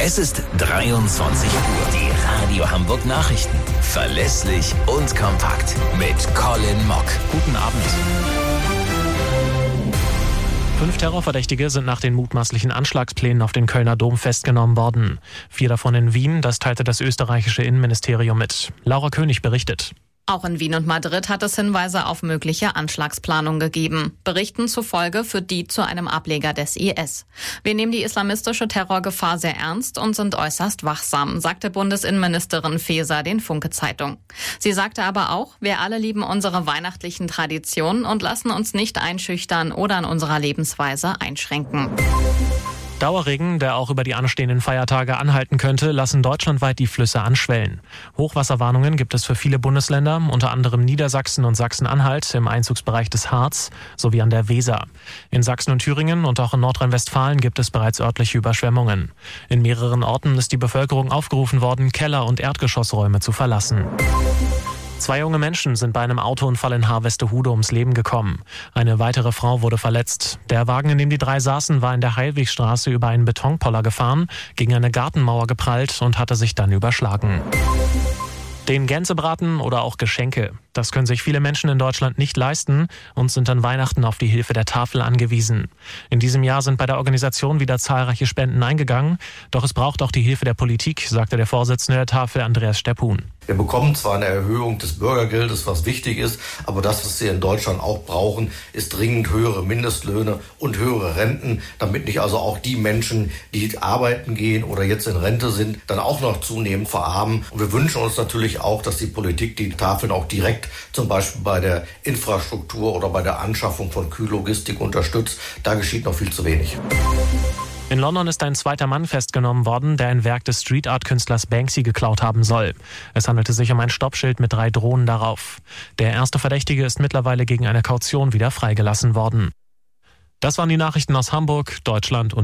Es ist 23 Uhr. Die Radio Hamburg Nachrichten. Verlässlich und kompakt. Mit Colin Mock. Guten Abend. 5 Terrorverdächtige sind nach den mutmaßlichen Anschlagsplänen auf den Kölner Dom festgenommen worden. 4 davon in Wien, das teilte das österreichische Innenministerium mit. Laura König berichtet. Auch in Wien und Madrid hat es Hinweise auf mögliche Anschlagsplanung gegeben. Berichten zufolge führt die zu einem Ableger des IS. Wir nehmen die islamistische Terrorgefahr sehr ernst und sind äußerst wachsam, sagte Bundesinnenministerin Faeser den Funke-Zeitung. Sie sagte aber auch, wir alle lieben unsere weihnachtlichen Traditionen und lassen uns nicht einschüchtern oder an unserer Lebensweise einschränken. Dauerregen, der auch über die anstehenden Feiertage anhalten könnte, lassen deutschlandweit die Flüsse anschwellen. Hochwasserwarnungen gibt es für viele Bundesländer, unter anderem Niedersachsen und Sachsen-Anhalt im Einzugsbereich des Harz sowie an der Weser. In Sachsen und Thüringen und auch in Nordrhein-Westfalen gibt es bereits örtliche Überschwemmungen. In mehreren Orten ist die Bevölkerung aufgerufen worden, Keller- und Erdgeschossräume zu verlassen. 2 junge Menschen sind bei einem Autounfall in Harvestehude ums Leben gekommen. Eine weitere Frau wurde verletzt. Der Wagen, in dem die 3 saßen, war in der Heilwegstraße über einen Betonpoller gefahren, gegen eine Gartenmauer geprallt und hatte sich dann überschlagen. Den Gänsebraten oder auch Geschenke. Das können sich viele Menschen in Deutschland nicht leisten und sind an Weihnachten auf die Hilfe der Tafel angewiesen. In diesem Jahr sind bei der Organisation wieder zahlreiche Spenden eingegangen. Doch es braucht auch die Hilfe der Politik, sagte der Vorsitzende der Tafel, Andreas Steppun. Wir bekommen zwar eine Erhöhung des Bürgergeldes, was wichtig ist, aber das, was wir in Deutschland auch brauchen, ist dringend höhere Mindestlöhne und höhere Renten, damit nicht also auch die Menschen, die arbeiten gehen oder jetzt in Rente sind, dann auch noch zunehmend verarmen. Und wir wünschen uns natürlich auch, dass die Politik die Tafeln auch direkt zum Beispiel bei der Infrastruktur oder bei der Anschaffung von Kühllogistik unterstützt. Da geschieht noch viel zu wenig. In London ist ein 2. Mann festgenommen worden, der ein Werk des Street-Art-Künstlers Banksy geklaut haben soll. Es handelte sich um ein Stoppschild mit 3 Drohnen darauf. Der erste Verdächtige ist mittlerweile gegen eine Kaution wieder freigelassen worden. Das waren die Nachrichten aus Hamburg, Deutschland und